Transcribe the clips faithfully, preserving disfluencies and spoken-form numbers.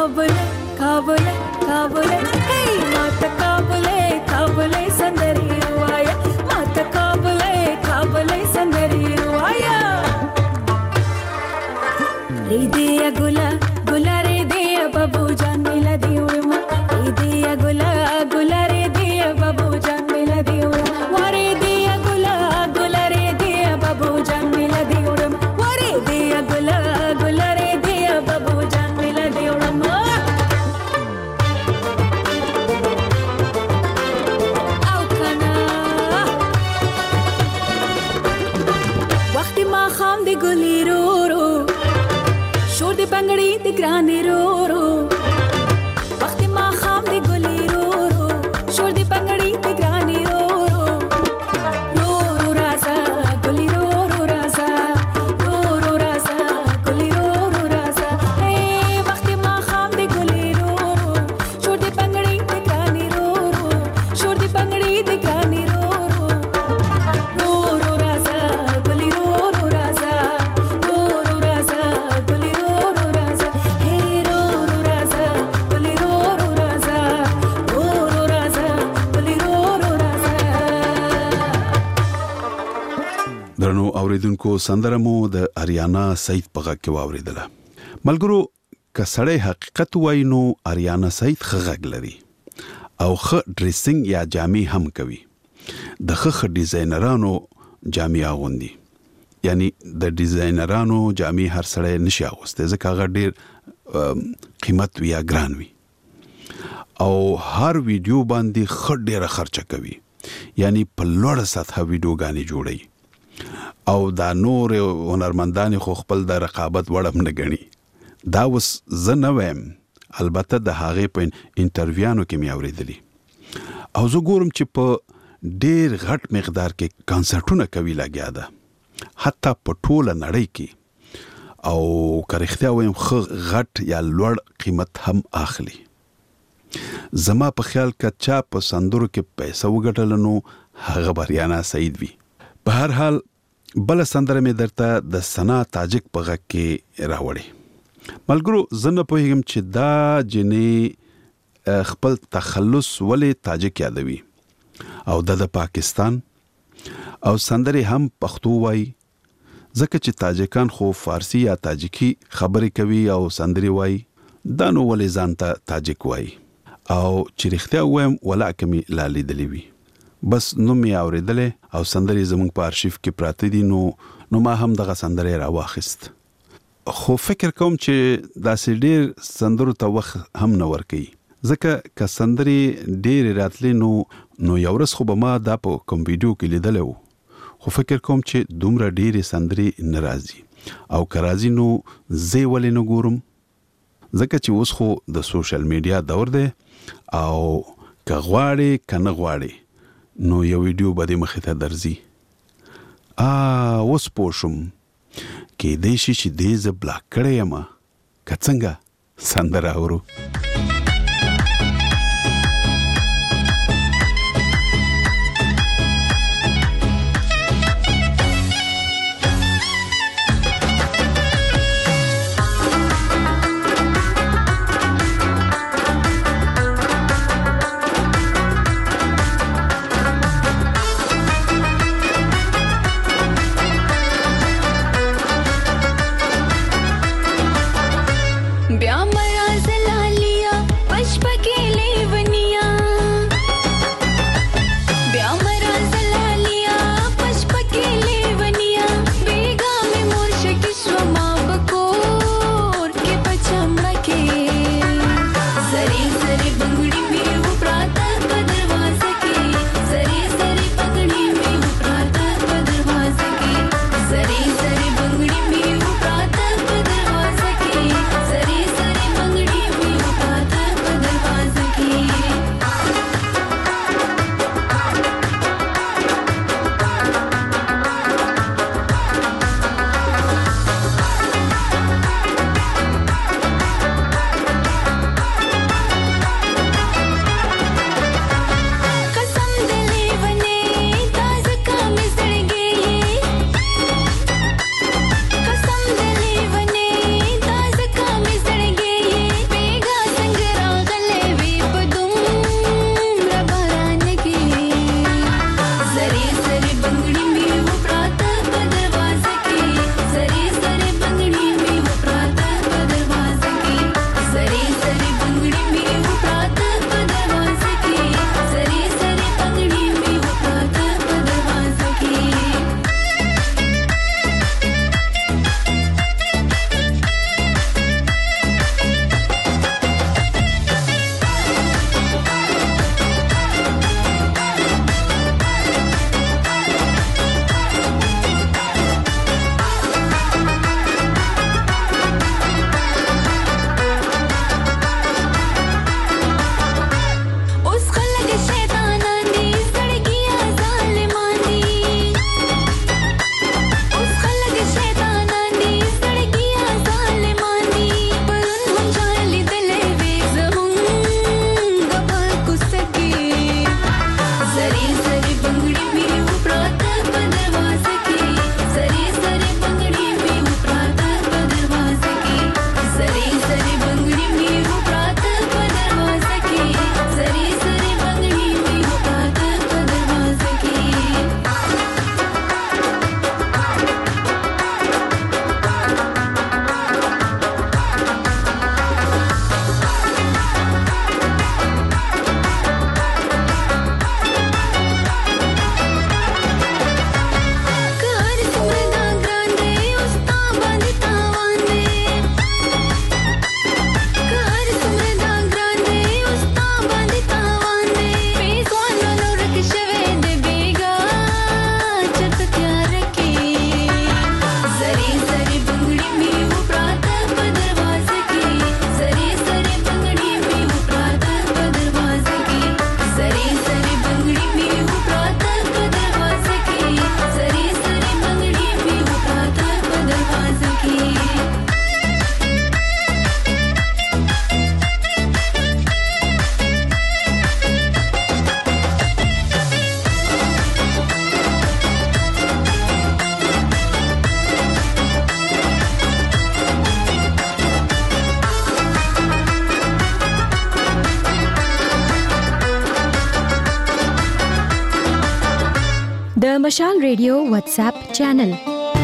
काबुल काबुल काबुल हे मात काबुल काबुल संदरी रुवाया मात काबुल काबुल संदरी रुवाया रे दिया गुला गुला रे दिया बाबू जान मिला दियो रे दिया गुला गुला रे दिया बाबू जान मिला दियो वारे दिया गुला गुला रे दिया बाबू जान मिला दियो वारे दिया गुला गुला रे दिया बाबू जान मिला दियो आओ खाना वक्त मां खाम दे गुली रो रो शोर दे पंगड़ी दे ग्राने रो रो वक्त मां खाम दे गुली रो रो शोर दे पंगड़ी दे ग्राने रो रो रो रो राजा गुली रो रो राजा रो रो राजा गुली रो रो राजा ए वक्त मां खाम दे गुली रो रो शोर दे पंगड़ी दे ग्राने रो रो शोर दे पंगड़ी दे ग्राने रो रो रो रो राजा गुली रो रो राजा रो रो राजा गुली रो रो राजा हे रो रो राजा गुली रो रो राजा रो रो राजा गुली रो रो राजा درنو اوریدونکو سندره مو د اریانا سعید په غږ کې واوریدله. ملګرو که سړی حقیقت وایي نو اریانا سعید ښه غږ لري او ښه ډریسینګ یا جامې هم کوي. د ښه ښه ډیزاینرانو جامې اغوندي، یعنی د ډیزاینرانو جامې هر سړی نشي اغوستی ځکه هغه ډیر قیمت وي یا ګران وي او هر ویډیو باندې ښه ډیره خرچه کوي، یعنی په لوړه سطحه ویډیوګانې جوړوي او دا نور هنرمندان خو خپل د رقابت وړم نه ګڼي. دا اوس زه نه وایم، البته د هغې په انټرویانو کې مې اورېدلي او زه ګورم چې په ډیر غټ مقدار کې کانسرټونه کوي لګیا ده، حتی په ټوله نړۍ کې، او که رښتیا وایم ښه غټ یا لوړ قیمت هم اخلي. زما په خیال که چا په سندرو کې پیسه وګټله نو هغه اریانا سعید وي. په هر حال بله سندره مې درته د ثنا تاجک په غږ کې راوړې. ملګرو زه نه پوهېږم چې دا جنې خپل تخلص ولې تاجک یادوي او د د پاکستان او سندرې هم پښتو وایي، ځکه چې تاجکان خو فارسی یا تاجکی خبرې کوي او سندرې وایي، دا نو ولې ځان ته تاجک وایي. او چې رښتیا ووایم ولاکه مې لا لیدلې وي، بس نوم یې اورېدلی او سندرې زموږ په ارشیف کې پراته دي، نو نو ما هم دغه سندرې راواخیست. خو فکر کوم چې داسې ډېر سندرو ته وخت هم نه ورکوي، ځکه که سندرې ډېرې راتلې نو نو یو ورځ خو به ما دا په کوم ویډیو کې لیدلی و، خو فکر کوم چې دومره ډېرې سندرې نه راځي، او که راځي نو زه یې ولې نه ګورم، ځکه چې اوس خو د سوشل میډیا دور دی او که غواړې که نه غواړې نو یو ویډیو به دې مخې ته درځي. آ اوس پوه شوم، کیدای شي چې دې زه بلاک کړی یم، که څنګه سندره اورو. بیا مرا زلالی د مشال ریډیو واتس اپ چینل.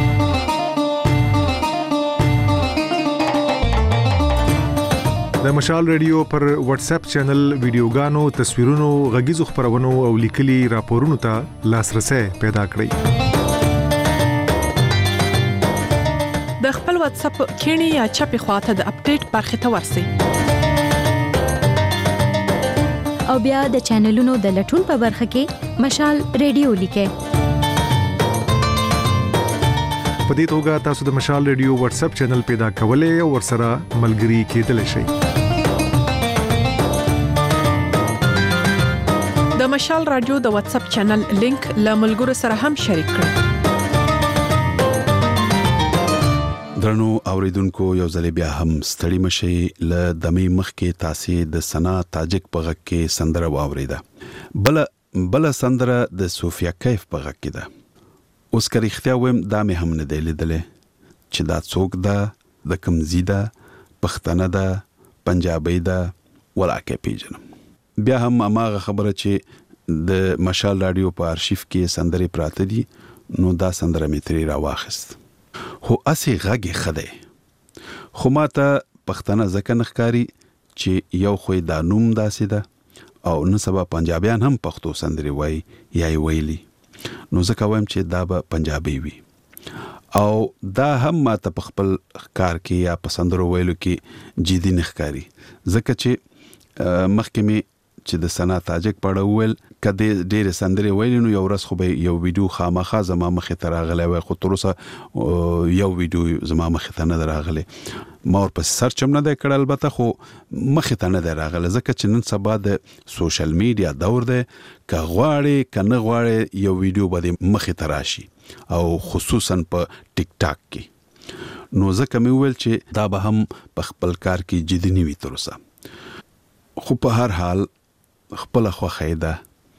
د مشال ریډیو پر واتس اپ چینل ویډیوګانو، تصویرونو، غږیزو خبرونو او لیکلي راپورونو ته لاسرسي پیدا کړئ. د خپل واتس اپ کینی یا چپی خواته د اپډیټ برخه ته ورسی او بیا د چینلونو د لټون په برخه کې مشال ریډیو لیکه. په دې توګه تاسو د مشال ریډیو واتس اپ چینل پیدا کولای او ورسره ملګري کېدلی شئ. د مشال رادیو د واتس اپ چینل لینک له ملګرو سره هم شریک کړئ. درنو اوریدونکو، یو ځل بیا هم ستړي مشي. ل دمې مخ کې تاسو د سنا تاجک په غږ کې سندره واوریده. بل بل سندره د صوفیا کیف په غږ کې ده. اوس که رښتیا ویم دا مې هم نه دی لیدلې چې دا څوک ده، د کوم ځای ده، پښتنه ده، پنجابي ده، ولاکه پیژنم. بیا هم اماغه خبره چې د مشال رادیو په ارشیف کې سندرې پراته دي، نو دا سندره مې ترې راواخیست. خو اسی غږی خده خو ماته پښتنه ځکه نخکاری چې یو خو دا نوم داسې ده او نو سبا پنجابیان هم پښتو سندري وای یا ویلي، نو ځکه وایم چې دا به پنجابي وي او دا هم ماته په خپل کار کې یا پسندرو ویلو کې جدي نخکاری، ځکه چې مخکې می چې د سنا تاجک پړه ویل کده ډېر سندري ویل، نو یو ورځ خو به یو ویډیو خامخا زما مخې ته راغلی وای، خو تر اوسه یو ویډیو زما مخې ته نه راغلی. ما ور په سرچ هم نه دی کړی، البته خو مخې ته نه دی راغلی، ځکه چې نن سبا د سوشل میډیا دور دی. که غواړې که نه غواړې یو ویډیو به دې مخې ته راشي، او خصوصا په ټیک ټاک کې. نو ځکه مې ویل چې دا به هم په خپل کار کې جدي نه وي تر اوسه. خو په هر حال خپل خوښه ده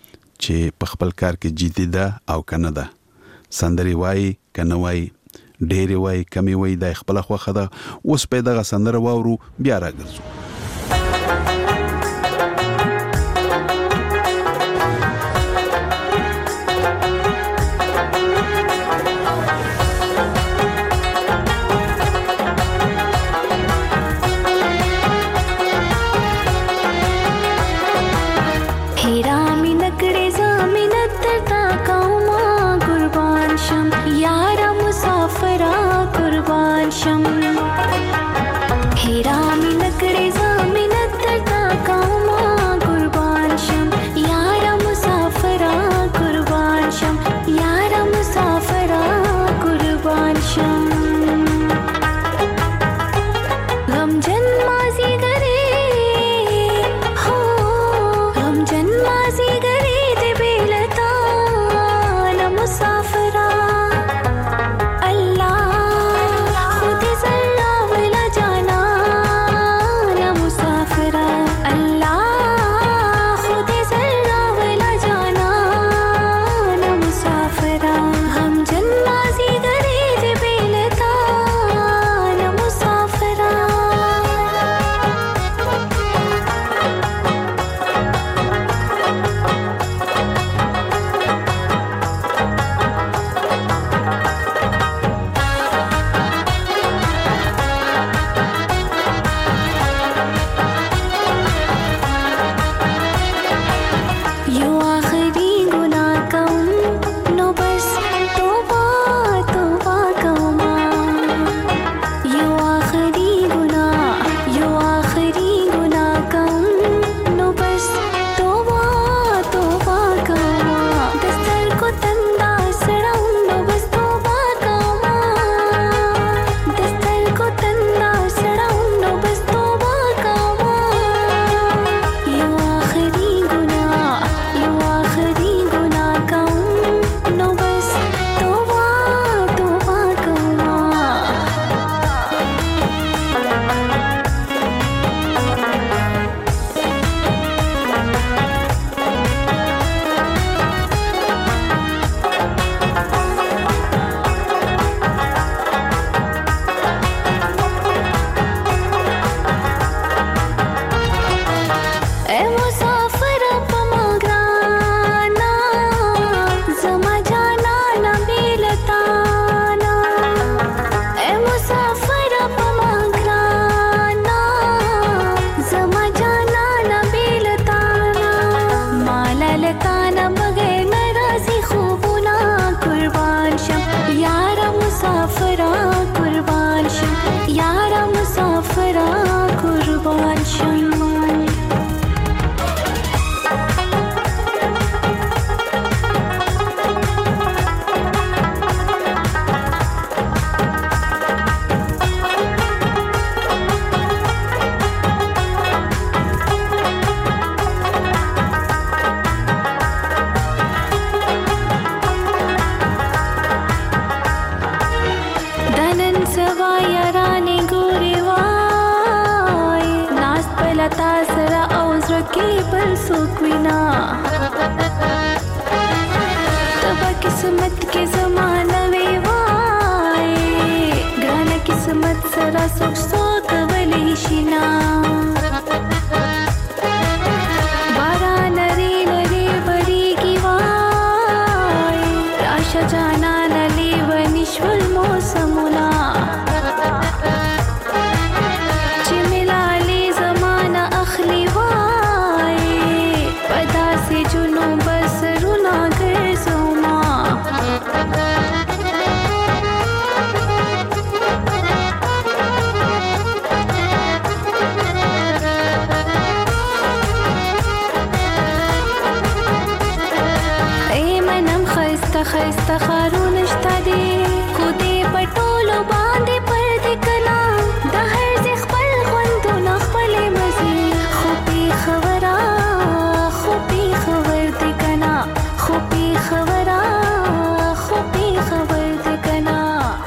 چې په خپل کار کې جدي ده او کنه ده. سندري وای کنه وای، ډېری وای کمی وای، د خپل خوښه ده. اوس په دغه سندره واورو، بیا راګرځو. हेरा में लकड़े تا سره او زړه کې بل څوک وینا تبا قسمت کې زمانه وی وای ګرانه قسمت سره څوک څوک ولی شینا باران لري لري بړیږي وای راشه جانا للی ونشول موسمونه خسته خارون شته دي خو دې پټولو باندې پر دې کنا د هر ځای خپل خوندونه خپلې مزي خو پی خبره خو پی خبر دې کنا خو پی خبره خو پی خبر دې کنا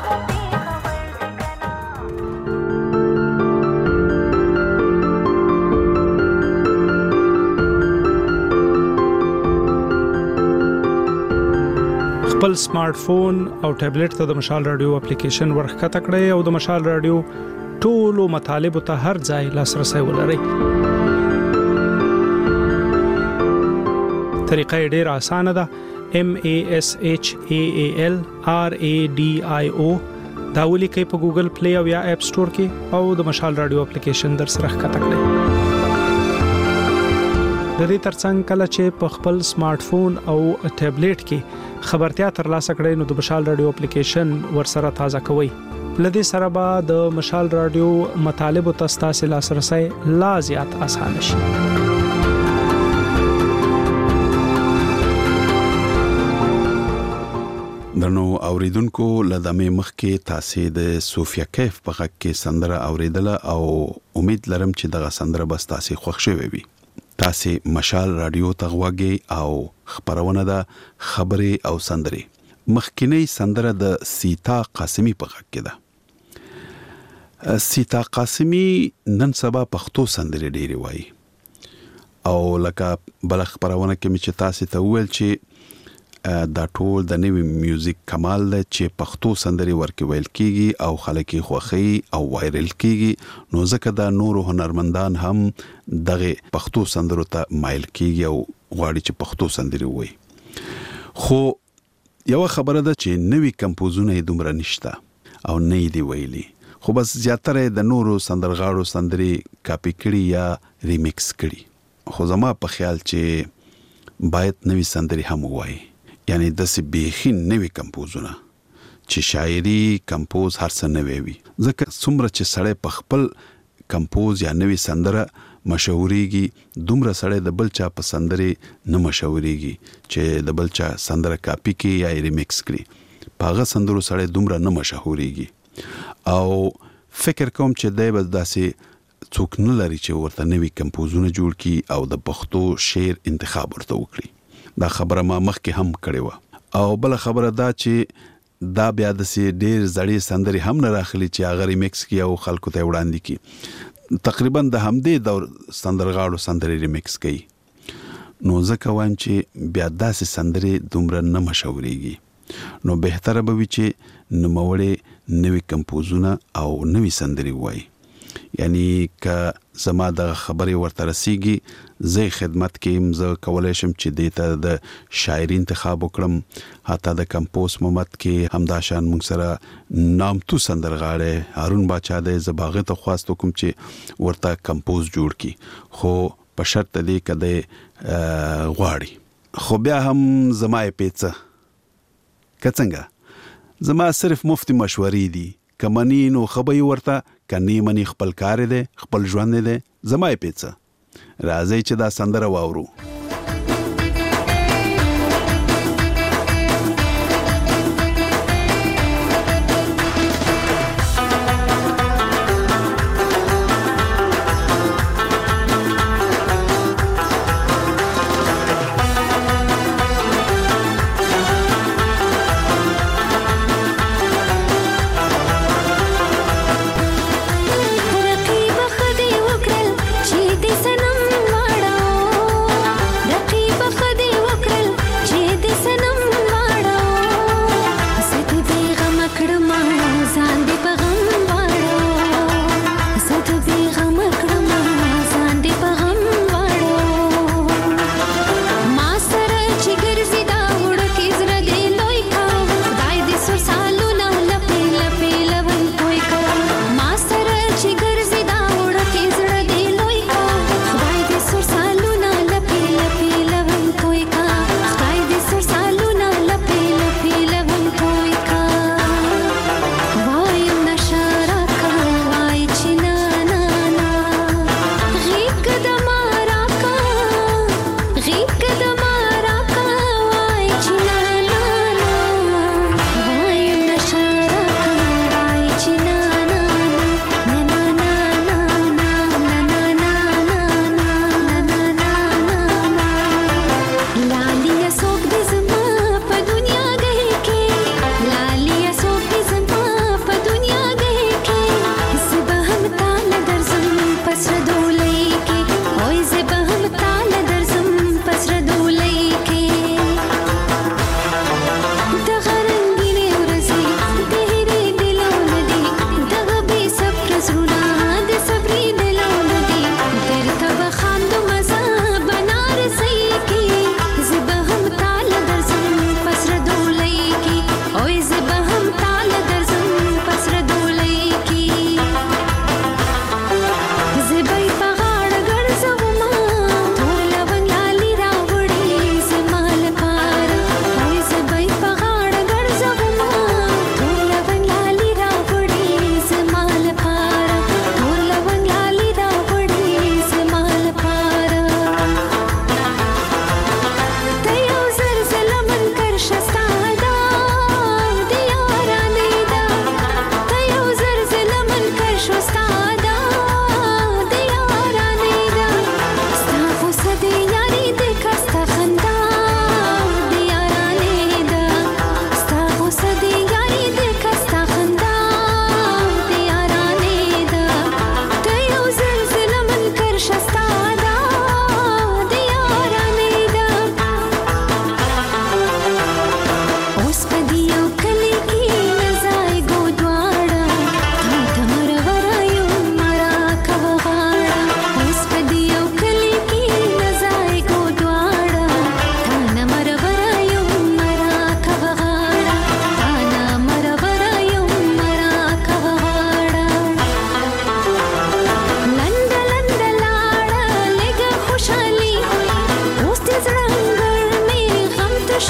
خپل سمارټ فون او ټابلیټ ته د مشال رادیو اپلیکیشن ورخته کړئ او د مشال رادیو ټولو مطالب ته هر ځای لاسرسي ولرئ. طریقه ډېر اسانه ده. M A S H A A L R A D I O دا ولیکئ په ګوګل پلی او یا اپ سٹور کې او د مشال رادیو اپلیکیشن در سره ښکته کړئ. د دې ترڅنګ کله چې په خپل سمارټ فون او ټابلیټ کې خبرتیا ترلاسه کړئ نو د مشال رادیو اپلیکیشن ورسره تازه کوئ. لدې سره به د مشال رادیو مطالب او تاسو لاسرسي لا زیات آسان شي. درنو اوریدونکو لدمه مخ کې تاسو د صوفیا کیف په غږ کې سندره اوریدله او امید لرم چې دغه سندره به تاسو خوښ شوي وي. تاسو مشال رادیو ته غوږی او خبرونه ده خبري او سندري. مخکینی سندره د سیتا قاسمی په غږ کې ده. سیتا قاسمی نن سبا پښتو سندري ډېری وایي او لکه بل خبرونه کې چې تاسو ته ویل چې دا ټول د نوی میوزیک کمال ده چې پښتو سندري ورکې ویل کیږي او خلک یې خوښي او وایرل کیږي نو ځکه دا نور هنرمندان هم دغه پښتو سندرو ته مایل کیږي او غواړي چې پښتو سندري وایي. خو یو خبره ده چې نوی کمپوزونه دومره نشته او نه دی ویلي خو بس زیاتره د نورو سندرغاړو سندري کاپی کړي یا ریمیکس کړي. خو زما په خیال چې باید نوی سندري هم وایي یعنی د سی بیخین نوی کمپوزونه چې شاعري کمپوز هر څه نوی وي ځکه څومره چې سړی په خپل کمپوز یا نوی سندره مشهوريږي دومره سړی د بل چا په سندري نه مشهوريږي چې د بل چا سندره کاپی کوي یا ریمیکس کړي پاغه سندرو سړی دومره نه مشهوريږي او فکر کوم چې دای بس داسې څوک نه لري چې ورته نوی کمپوزونه جوړ کړي او د پښتو شعر انتخاب ورته وکړي. دا خبره ما مخکې هم کړې و او بل خبره دا چې دا بیا د سي ډېر زړې سندري هم نه راخلي چې هغه ریمیکس کی او خلکو ته وړاندې کی تقریبا د همدې دور سندرغاړو سندري ریمیکس کوي نو ځکه وایم چې بیا داسې سندري دومره نه مشهوريږي نو بهتره به وي چې نوموړي نوې کمپوزونه او نوې سندري وایي. یعنی که زما د خبرې ورته رسیږي زه خدمت کې زه کولای شم چې دیتا د شاعري انتخاب وکړم حتی د کمپوز مومت کې همداشان موږ سره نامتو سندرغاړي هارون باچا د زباغه ته خواست کوم چې ورته کمپوز جوړ کی خو په شرط دی کده غواړي خو بیا هم زما پیڅه کڅنګه زما صرف مفتی مشورې دي کمنی نو خبري ورته کني منی خپل کار دي خپل ژوند دي زما پیڅه راځي چې دا سندره واورو. رقیب خدي وکړل چې د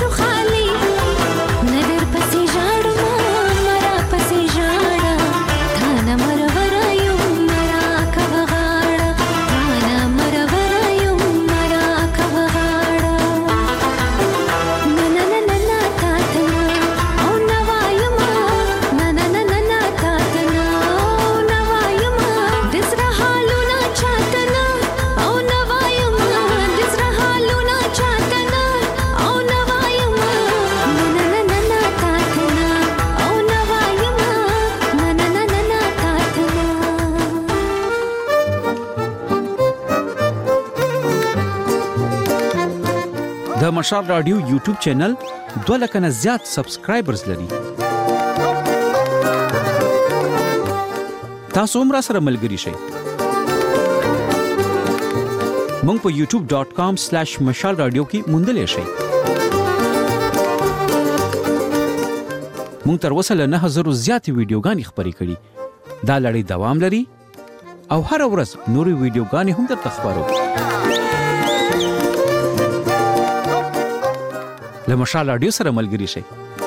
شو خالي ندر پسې ژاړم مرا پسې ژاړه تانا مرورا یم مرا کوه غاړه تانا مرورا یم مرا کوه غاړه نه نه نه نه نه تاتنا او نه وایم نه نه نه نه نه تاتنا او نه وایم د زړه حالونه چاتنا او نه وایم د زړه حالونه چاتنا او نه وایم نه نه نه نه نه تاتنا او نه وایم نه نه نه نه نه تاتنا. د مشال رادیو یوټیوب چینل دوه لک نه زیات سبسکرایبرز لري. تاسو هم را سره ملګري شئ. مونږ په یوټیوب ډاٹ کام سلیش مشال رادیو کې موندلی شئ. مونږ تر اوسه له نه زره زیاتې ویډیوګانې خپرې کړي. دا لړۍ دوام لري او هر ورځ نورې ویډیوګانې هم درته خپرو. له مشال رادیو سره ملګري شئ.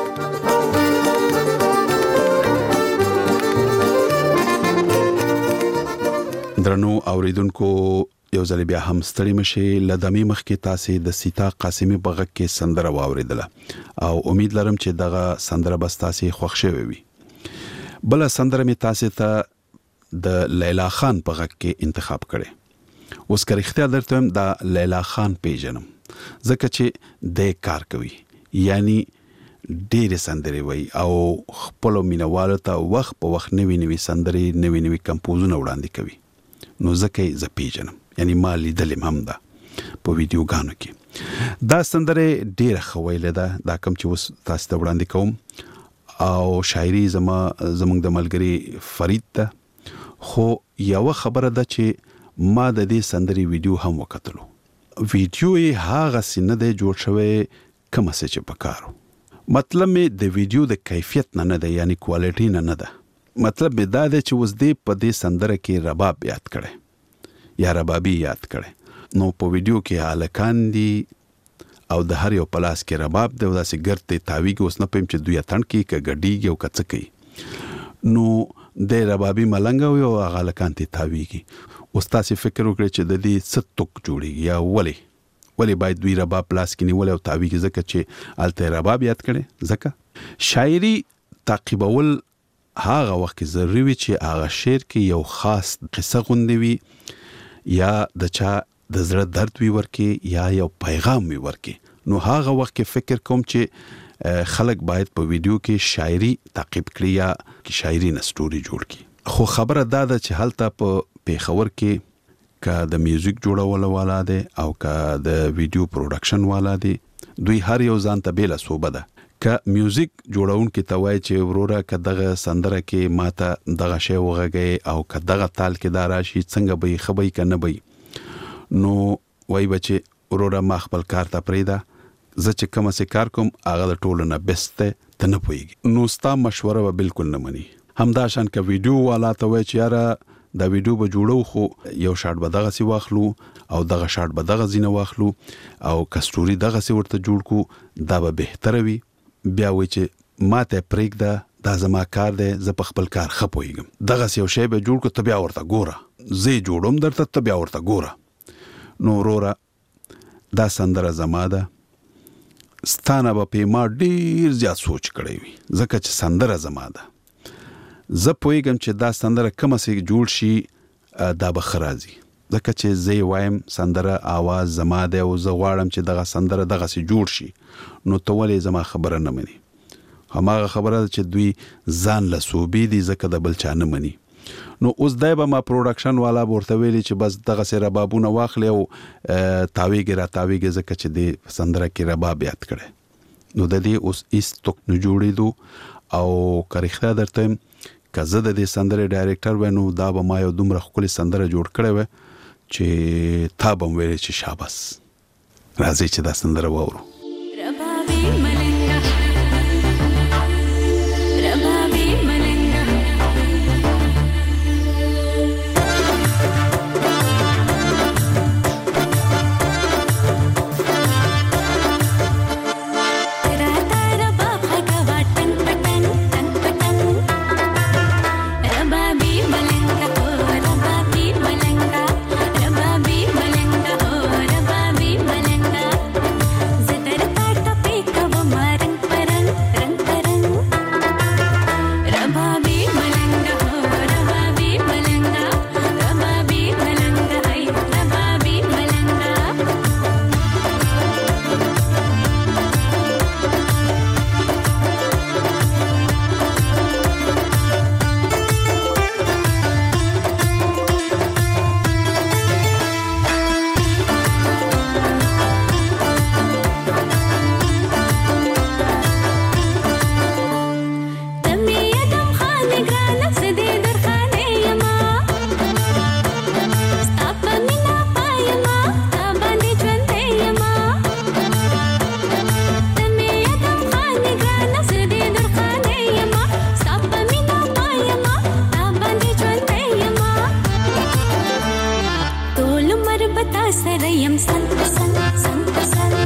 درنو اوریدونکو یو ځل بیا هم ستړي مشي لدمي مخ کې تاسو د سیتا قاسمی بغک کې سندره واوریدله او امید لرم چې دغه سندره بس تاسو خوښ شوي وي. بل سندره می تاسو ته د لیلا خان بغک کې انتخاب کړي. اوس که اختیار درته د لیلا خان پیژنم ځکه چې د کار کوي یعنی ډېر سندري وي او خپل مینوالو ته وخت په وخت نوي نوي سندري نوي نوي کمپوزونه وړاندې کوي. نو ځکه زه پیژنم یعنی ما لیدلم هم ده په ویډیوګانو کې. دا سندره ډېره خویله ده دا کوم چې اوس تاسو ته وړاندې کوم او شاعري زما زمونږ د ملګری فرید ده. خو یو خبره ده چې ما د دې سندري ویډیو هم وکتلو. ویډیو یې هغه سینه ده جوړ شوی کوم څه چې پکارو. مطلب مې د ویډیو د کیفیت نه نه ده یعنی کوالټي نه نه ده. مطلب مې دا ده چې اوس دې په دې سندره کې رباب یاد کړي یا ربابي یاد کړي. نو په ویډیو کې هلکان دي او د هر یو پلاس کې رباب دی او داسې ګرته تاویږي. اوس نه پېم چې دوی اتن کې ک ګډیږي او کڅ کوي. نو د ربابي ملنګ او هغه هلکان ته تاویږي. اوس تاسو فکر وکړئ چې د دې ستوک جوړیږي یا ولی ولی باید دوی رباب پلاس کې نیول او تاویږي ځکه چې الته رباب یاد کړي. ځکه شاعري تعقیبول هغه وخت کې ضروري وي چې هغه شعر کې یو خاص قصه غوندې وي یا د چا د زړه درد وي ورکې یا یو پیغام وي ورکې. نو هغه وخت کې فکر کوم چې خلک باید په ویډیو کې شاعري تعقیب کړي یا شاعري نه سټوري جوړ کړي. خو خبره دا ده چې هلته په پیښور کې که د میوزیک جوړول والا دی او که د ویډیو پروډکشن والا دی دوی هر یو ځان ته بیل صوبه ده. که میوزیک جوړون کې توای چې وروره که دغه سندره کې ماته دغه شی وغږی او که دغه تال کې دا راشي څنګه به خبري کنه به نو وای بچي وروره ما خپل کار ته پریدا زه چې کوم څه کار کوم هغه د ټولو نه بیسټ ته نه پويږي. نو ستا مشوره به بالکل نه مني. همدا شان که ویډیو والا ته وای چې یاره دا ویډیو به جوړو خو یو شارټ به دغه سی واخلو او دغه شارټ به دغه زینه واخلو او کستوري دغه سی ورته جوړ کو دا به بهتره وي. بیا وای چې ماته پریږده دا زما کار دی زه په خپل کار خپويږم دغه یو شی به جوړ کو ته بیا ورته ګوره زه جوړوم درته ته بیا ورته ګوره. نو وروره دا سندره زما ده ستانه به په ما ډیر زیات سوچ کړی وي ځکه چې سندره زما ده. زه پوهیږم چې دا سندره کومه سي جوړ شي دا به خرازي ځکه چې زه وایم سندره आवाज زما ده او زه غواړم چې دغه سندره دغه سي جوړ شي. نو ته ولې زما خبره نه مني؟ هماغه خبره چې دوی ځان له صوبې دي ځکه د بل چا نه مني. نو اوس دای به ما پروډکشن والا ورته ویلي چې بس دغه سره ربابونه واخلې او تاویږي را تاویږي ځکه چې د سندره کې رباب یاد کړي. نو د دې اوس ایست توک نه جوړېدو او کریخته درته کزه د دې سندره ډایرکټر ونه دا به ما یو دومره خپل سندره جوړ کړې و چې تا به ویل چې شاباس راځي چې دا سندره وورو. ربابي ملنګا ربابي ملنګا سریم سن سن سن سن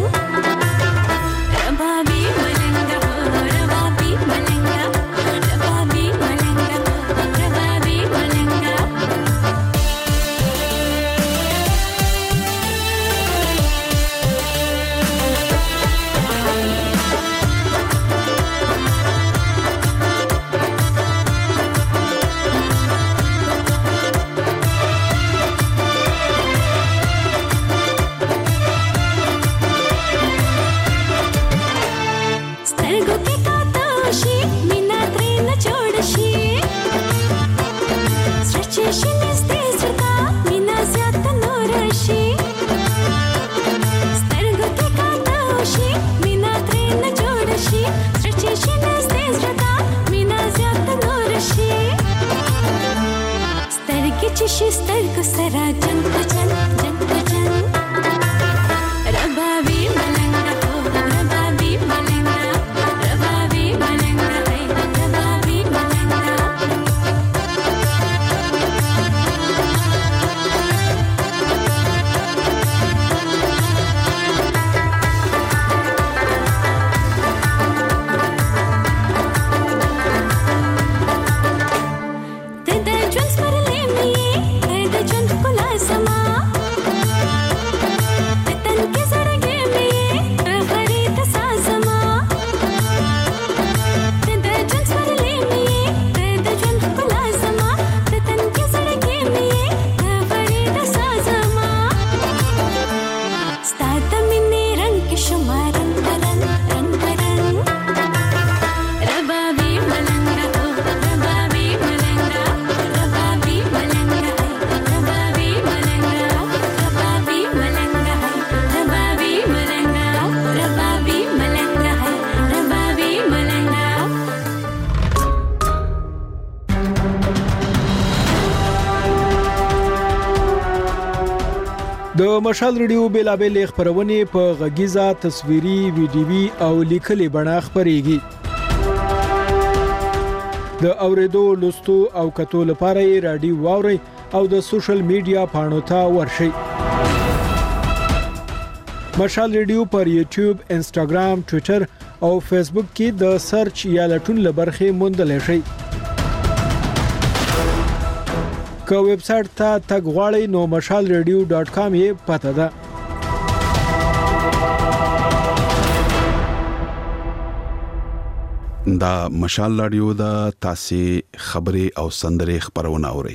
ربابی ملنگا ربابی ملنگا ربابی ملنگا ربابی ملنگا शिस्तर को सरा जन जन जन जन रबाबी मलंगा हो रबाबी मलंगा रबाबी मलंगा है रबाबी मलंगा तेरे ज्वेल्स पर ले मिये د مشال ریډیو بیلابل خبرونه په غږیزه تصویري ویډیوي او لیکلي بڼه خبريږي د اوریدو لوستو او کتو لپاره رادیو واوري او د سوشل میډیا پاڼو ته ورشي مشال ریډیو پر یوټیوب انسټاګرام ټوئیټر او فیسبوک کې د سرچ یا لټون لبرخه موندل شي که ویب سټ ته تګ غواړئ نو مشال ریډیو ډاټ کام یې پته ده دا مشال رادیو دا تاسو خبري او سندري خبرونه اوري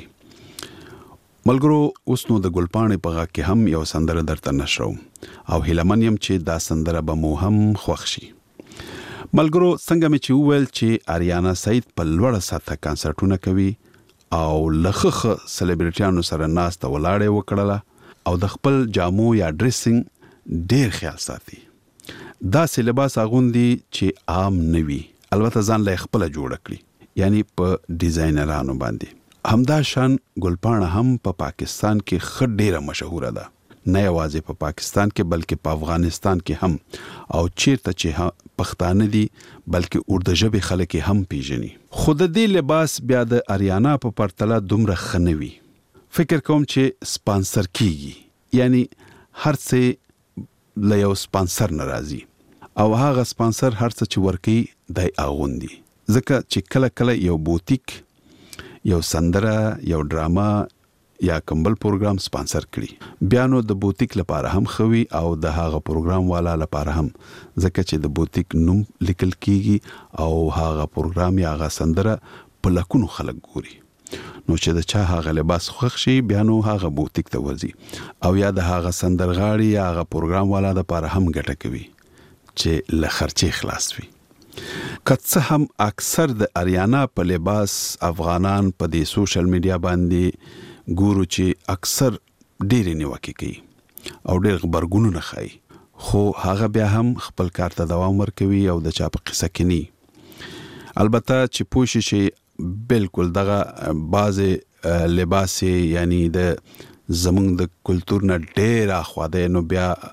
ملګرو اوس نو د ګلپانې په غا کې هم یو سندره درته نشرو او هیلمنیم چې دا سندره به مو هم خوښ شي ملګرو څنګه مې چې وویل چې آریانا سعید په لوړه سطحه کنسرټونه کوي او لخخ سلیبریټیانو سره ناسته ولاړې وکړله او د خپل جامو یا ډریسینګ ډیر خیال ساتي دا لباس اغوندي چې عام نوي البته ځان له خپل جوړ کړی یعنی په ډیزاینرانو باندې همدا شان ګلپانه هم په پا پاکستان کې خ ډیره مشهوره ده نه یوازې په پا پاکستان کې بلکې په افغانستان کې هم او چیرته چې پښتانه دي بلکې اردو ژبه خلک هم پیژني خود دې لباس بیا د اریانا په پرتله دومره خنوي فکر کوم چې سپانسر کیږي یعنی هر څه له یو سپانسر ناراضي او هغه سپانسر هر څه چې ورکی دای اغوندي ځکه چې کله کله یو بوتیک یو سندره یو ډراما یا کمبل پروګرام سپانسر کړي بیا نو د بوتیک لپاره هم خوي او د هغه پروګرام والا لپاره هم ځکه چې د بوتیک نوم لیکل کیږي او هغه پروګرام یا هغه سندره په لکونو خلک ګوري نو چې د چا هغه لباس خوښ شي بیا نو هغه بوتیک ته ورځي او یا د هغه سندرغاړي یا هغه پروګرام والا لپاره هم ګټه کوي چې له خرچې خلاص وي کڅ هم اکثر د اریانا په لباس افغانان په دې سوشل میډیا باندې ګورو چې اکثر ډېر نیوکه کوي او ډېر خبرګونونه نه خای خو هغه بیا هم خپل کار ته دوام ورکوي او د چا په قصه کې ني البته چې پوښي چې بالکل دغه بعض لباس یعنی د زمونږ د کلچر نه ډېر اخواده نو بیا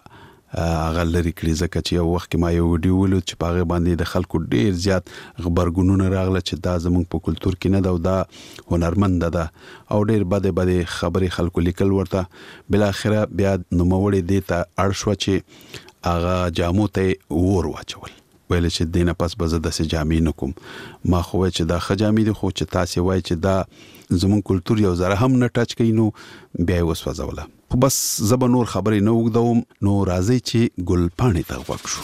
هغه لري کړی ځکه چې یو وخت ما یو ویډیو ولود چې په هغه باندې د خلکو ډیر زیات خبرګونونه راغله چې دا زموږ په کلچر کې نه دا او دا هنرمند ده او ډیر بده بده خبرې خلکو لیکل ورته بل اخره بیا نوموړي دي ته اړشو چې هغه جامو ته ور واچول ویل چې دینه پس به زه د سې جامې نکوم ما خو چې دا خجامې دي خو چې تاسو وای چې دا زمون کلچر یو زره هم نه ټچ کینو بیا وسوځوله خو بس زب نور خبرې نه وګدوم نو راځي چې ګل پاڼې ته وښو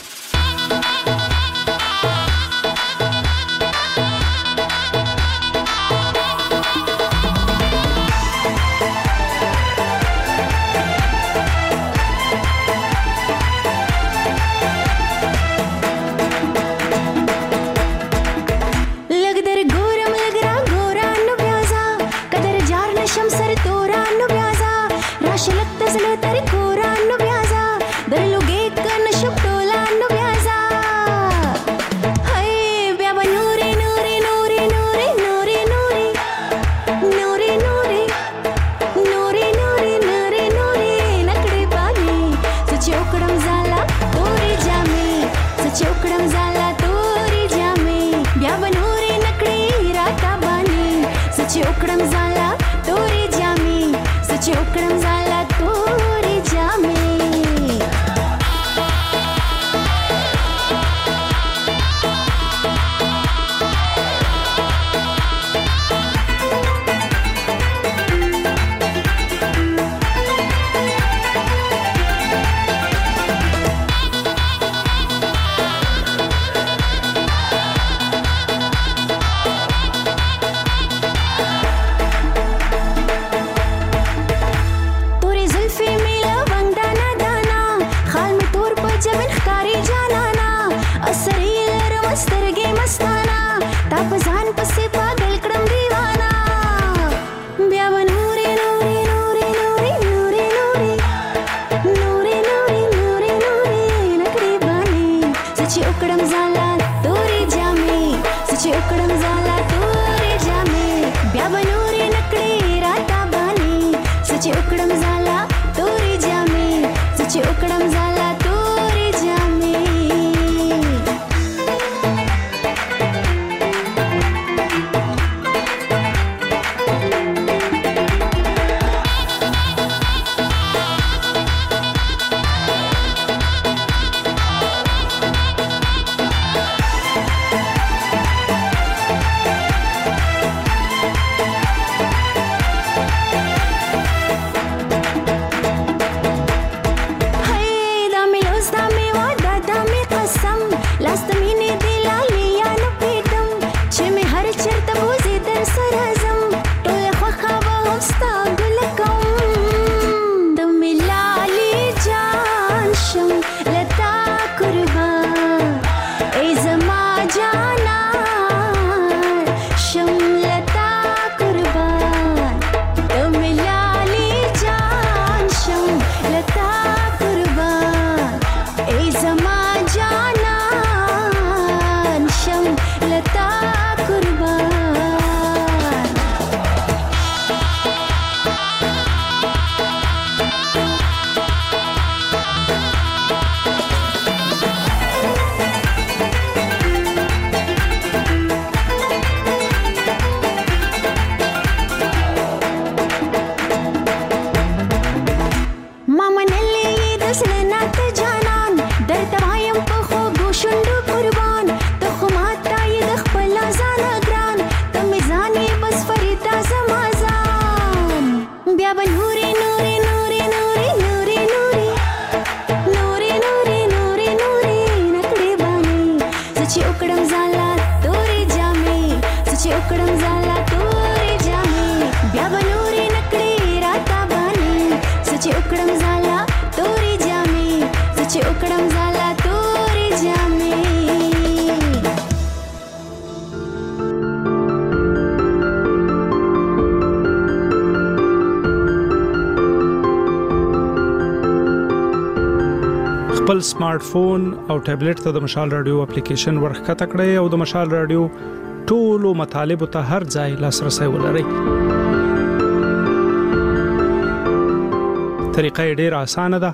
خپل سمارټ فون او ټابلیټ ته د مشال رادیو اپلیکیشن ورخکته کړئ او د مشال رادیو ټولو مطالبه ته هر ځای لاسرسي ولرئ. طریقه ډیره اسانه ده.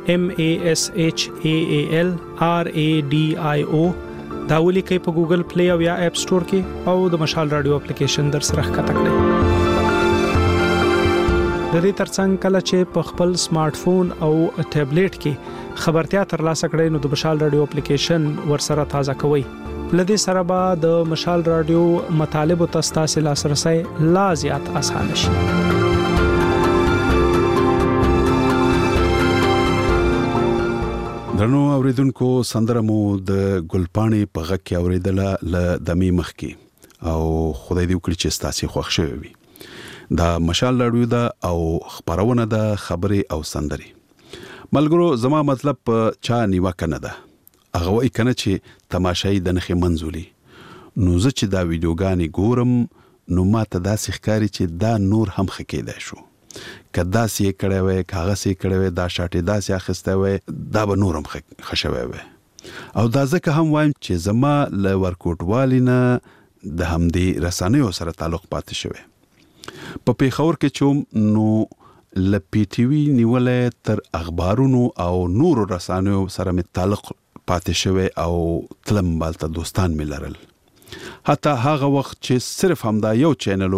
M A S H A A L R A D I O دا ولیکئ په ګوګل پلی او یا اپ سٹور کې او د مشال رادیو اپلیکیشن در سره ښکته کړئ. د دې ترڅنګ کله چې په خپل سمارټ فون او ټابلیټ کې خبرتیا ترلاسه کړئ نو د مشال رادیو اپلیکیشن ورسره تازه کوئ. لدې سره به د مشال رادیو مطالب او تاسو لاسرسي لا زیات آسان شي. درنو اوریدونکو سندره مو د ګلپاڼې په غږ کې اوریدله ل دمي مخ کې او خدای دې وکړي چې تاسو خوښ شوي وي. دا مشال رادیو دا او خبرونه د خبري او سندري ملګرو زما مطلب چا نیوکه نه ده. هغه وایي کنه چې تماشای د نخې منزولي نو زه چې دا ویډیوګانې ګورم نو ماته داسې ښکاري چې دا نور هم ښه کېدای شو. کدا سي کړه وې کاغذ سي کړه وې دا شاټي دا سي اخسته وې دا به نورم خښوي وې او دا ځکه هم وایم چې زما ل ورکوټ والینا د همدي رسانيو سره تعلق پاتې شوی. په پیښور کې چوم نو ل پی ټي وي نیولې تر اخبارونو او نور رسانيو سره می تعلق پاتې شوی او تلم بالته دوستان ملرل. حتی هغه وخت چې صرف هم دا یو چینلو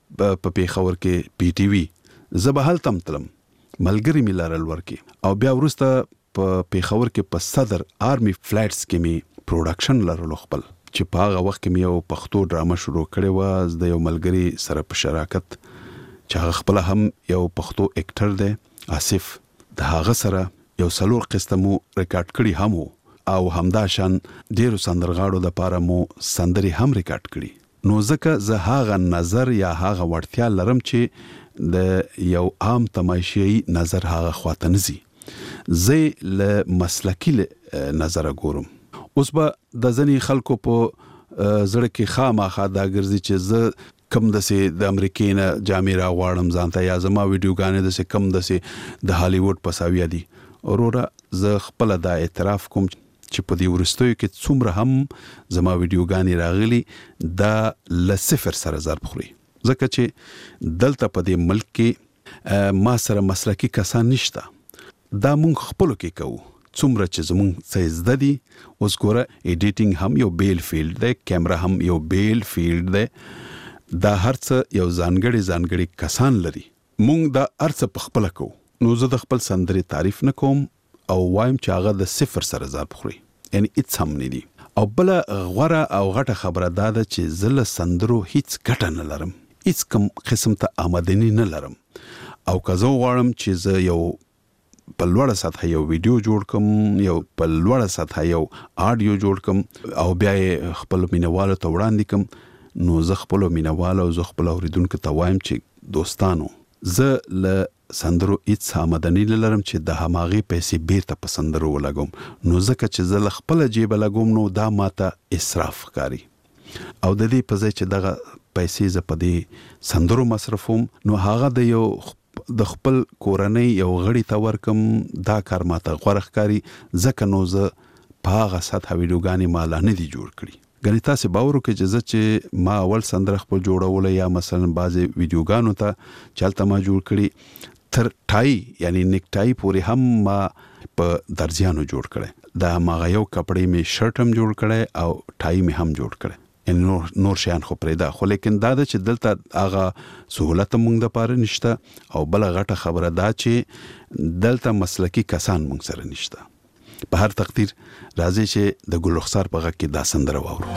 په پیښور کې پی ټي وي زبهل تم تلم ملګری ملارل ورکی او بیا ورسته په پیښور کې په صدر آرمي فلایټس کې می پروډکشن لرلو خپل چې په هغه وخت کې یو پښتو ډرامه شروع کړې و د یو ملګری سره په شراکت چې هغه خپل هم یو پښتو اکټر دی آصف د هغه سره یو سلور قسطه مو ریکارډ کړی هم او همدا شان ډیرو سندرغاړو د پاره مو سندري هم ریکارډ کړی. نو ځکه زه هغه نظر یا هغه وړتیا لرم چې د یو عام تماشایي نظر هغه خواته نزي زه له مسلکی نظر ګورم. اوس به د ځنی خلکو په زړه کې خامخا دا ګرځي چې زه کم دسه د امریکای نه جامې را غواړم ځانته یا زما ویډیوګانې دسه کم دسه د هالیوډ پساویا دي. اورورا زه خپل دا اعتراف کوم چې په دې ورستوي کې څومره هم زما ویډیوګانې راغلي دا ل صفر سره ضرب خوري ځکه چې دلته په دې ملک کې ما سره مسلکی کسان نشته. دا مونږ خپل کې کوو څومره چې زمونږ څه زده دي. اوس ګوره ایډیټینګ هم یو بیل فیلډ دی کیمرا هم یو بیل فیلډ دی. دا هرڅه یو ځانګړي ځانګړي کسان لري. مونږ دا هرڅه په خپل کوو. نو زه د خپل سندري تعریف نه کوم او وایم چې هغه د صفر سره ضرب خوري یعنی هیڅ هم نه دي. او بل غوړه او غټه خبره دا ده چې زله سندرو هیڅ ګټه نه لرم هیڅ کوم قسم ته آمدنی نه لرم او که زه غواړم چې زه یو په لوړه سطح یو ویډیو جوړ کوم یو په لوړه سطح یو آډیو جوړ کوم او بیا خپل مینوالو ته وړاندې کوم نو زه خپل مینوالو او زه خپل اوریدونکو ته وایم چې دوستانو زه له سندرو هیڅ آمدنی لرم چې د هماغي پیسې بیرته په سندرو ولګوم. نو ځکه چې زه خپل جیب لګوم نو دا ماته اسراف کاری او د دې په ځای چې دغه پیسې ز په دې سندرو مصرفوم نو هغه د یو د خپل کورنۍ یو غړي ته ورکم دا کار ماته غوړخ کاری ځکه نو زه په هغه سطح ویډیوګانې مالا نه دي جوړ کړی. غنی تاسو باور وکړئ چې چې ما اول سندره خپل جوړول یا مثلا بعضی ویډیوګانو ته چلته ما جوړ کړی تر ټای یعنی نیکټای پورې هم ما په درځانو جوړ کړی. دا ما یو کپړې می شرټ هم جوړ کړی او ټای می هم جوړ کړی یعنی نور نور شیان خو پرې دا خو لیکن دا چې دلته هغه سہولت مونږ د پاره نشته او بل غټه خبره دا چې دلته مسلکی کسان مونږ سره نشته. په هر تقدیر راځي چې د ګل رخسار په غږ کې دا سندره واورو.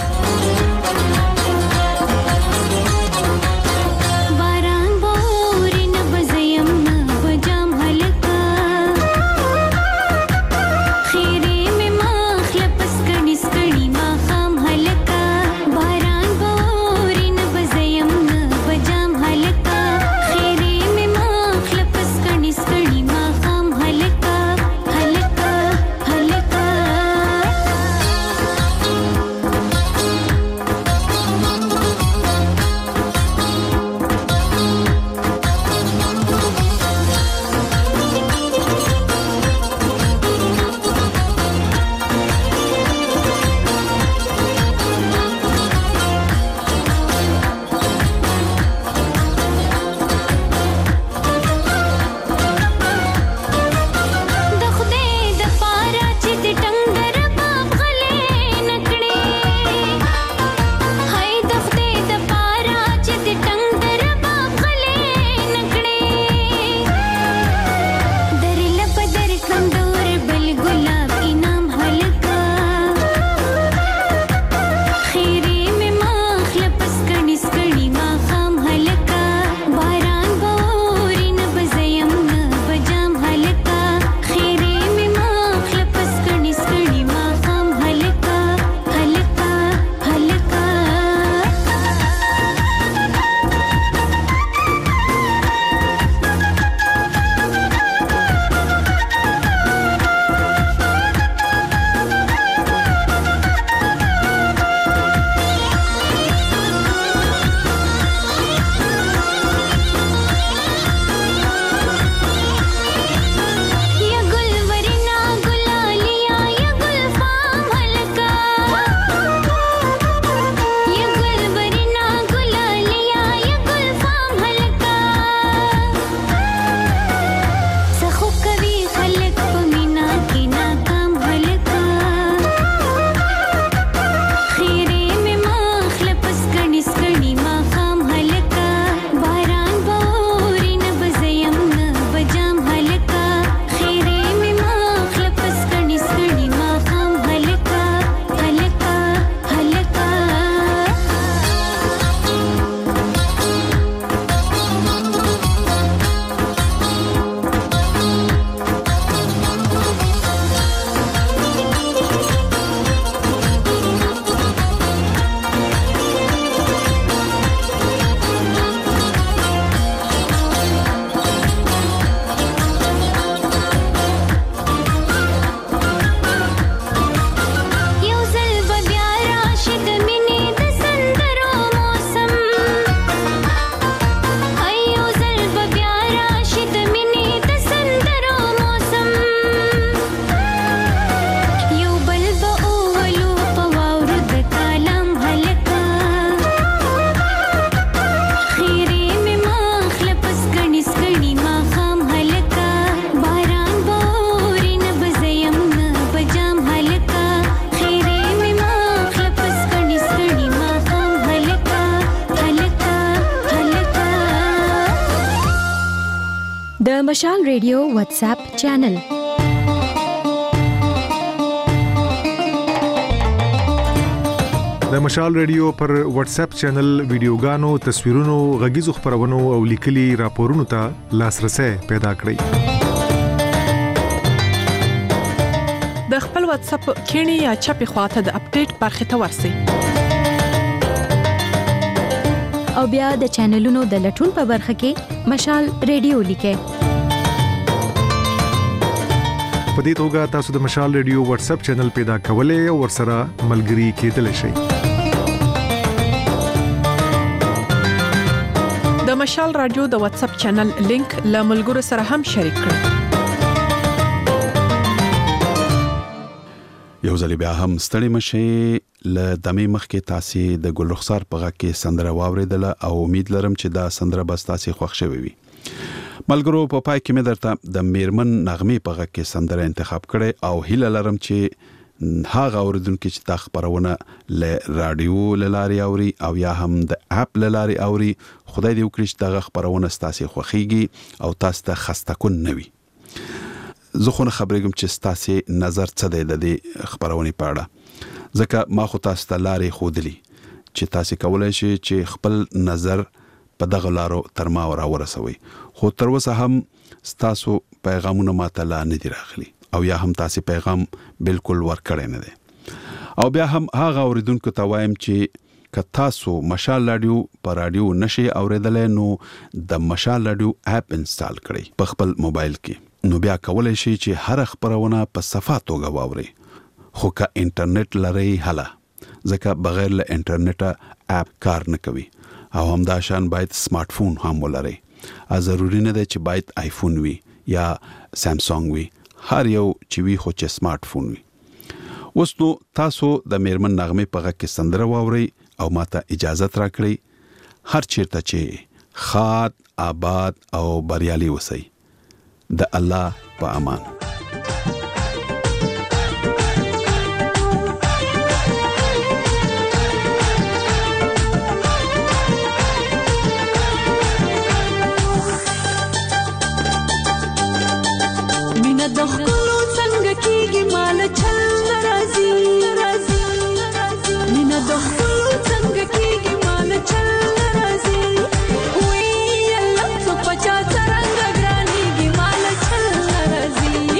مشال ریډیو واتس اپ چینل د مشال ریډیو پر واتس اپ چینل ویډیوګانو تصویرونو غږیزو خبرونو او لیکلي راپورونو ته لاسرسي پیدا کړئ د خپل واتس اپ کینی یا چپی خواته د اپډیټ برخه ته ورسی او بیا د چینلونو د لټون په برخه کې مشال ریډیو لیکه په دې توګه تاسو د مشال ریډیو واتس اپ چینل پیدا کولای او ورسره ملګري کېدلی شئ د مشال رادیو د واتس اپ چینل لینک له ملګرو سره هم شریک کړئ یو ځل بیا هم ستړي مشي ل دمه مخ کې تاسو د ګل رخسار په غږ کې سندره واوریدله او امید لرم چې دا سندره بس تاسو خوښ شوي وي ملګرو په پای کې مې درته د میرمن نغمه په غږ کې سندره انتخاب کړي او هیله لرم چې هغه اوریدونکو چې تا خبرونه ل رادیو لاري اوري او یا هم د اپ لاري اوري خدای دې وکړي چې دا خبرونه تاسو خوخيږي او تاسو ته خسته کون نوي زه خو نه خبرېږم چې تاسو نظر څه دی د دې خبرونه پاړه ځکه ما خو تاسو ته لاري خودلی چې تاسو کولای شئ چې خپل نظر په دغه لارو تر ما ورسوي خو تر اوسه هم تاسو پیغامونه ماته لا نه دی راغلي او یا هم تاسو پیغام بالکل ورکړی نه دی او بیا هم هغه اوریدونکو ته وایم چې که تاسو مشال رادیو په رادیو نشي اوریدلای نو د مشال رادیو اپ انسټال کړئ په خپل موبایل کې نو بیا کولای شئ چې هر خبرونه په صفه توګه واورئ خو که انټرنیټ لري هله ځکه بغیر له انټرنیټه اپ کار نه کوي او هم دا شان باید سمارټ فون هم ولري ا ضروری نه دی چې باید آیفون وي یا سامسونګ وي هر یو چې وي خو چې سمارټ فون وي اوس نو تاسو د میرمن نغمه په غږ کې سندره واوري او ماته اجازه راکړئ هر چیرته چې خاد آباد او بریالي وسی د الله په امان دخلو څنګه کیږي مال چل ناراضي مینا دخلو څنګه کیږي مال چل ناراضي وی الله څو پچا څنګه ګرانيږي مال چل ناراضي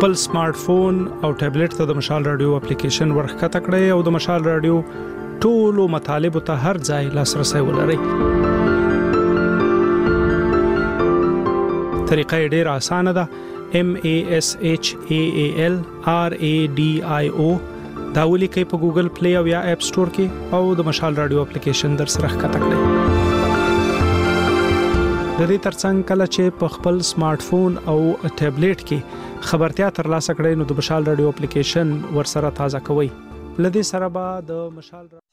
خپل سمارټ فون او ټابلیټ ته د مشال رادیو اپلیکیشن ورخکته کړئ او د مشال رادیو ټولو مطالبه ته هر ځای لاسرسي ولرئ. طریقه ډیره اسانه ده. M A S H A A L R A D I O دا ولیکئ په ګوګل پلی او یا اپ سٹور کې او د مشال رادیو اپلیکیشن در سره ښکته کړئ. د دې ترڅنګ کله چې په خپل سمارټ فون او ټابلیټ کې خبرتیا ترلاسه کړئ نو د مشال رادیو اپلیکیشن ورسره تازه کوئ. لدې سره به د مشال